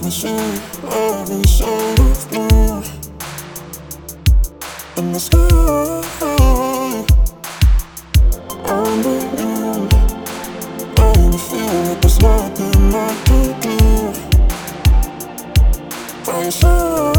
can see every shade of blue in the sky. Under you, and I feel like there's nothing I can do. By your side.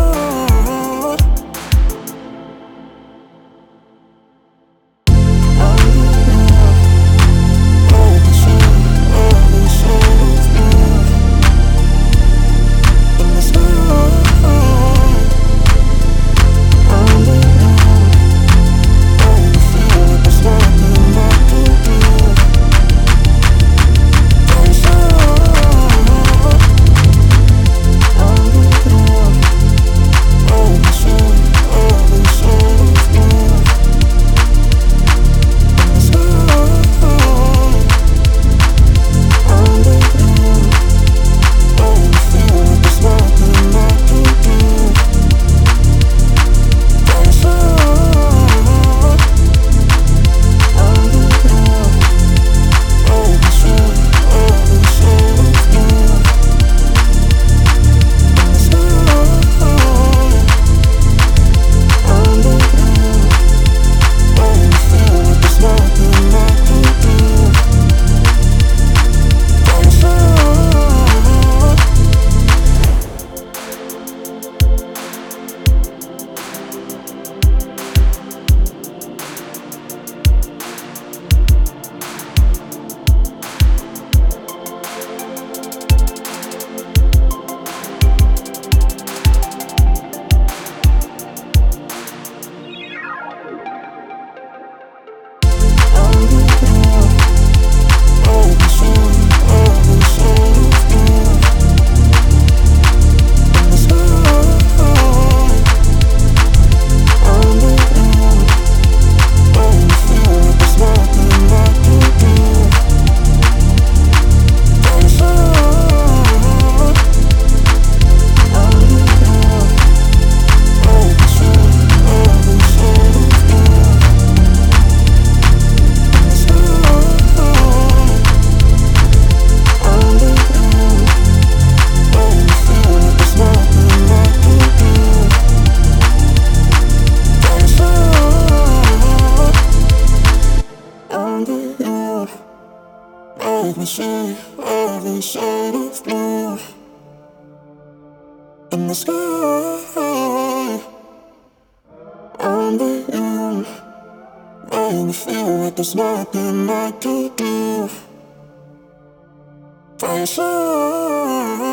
Make me see every shade of blue in the sky. Under you, make me feel like there's nothing I can do. By your side.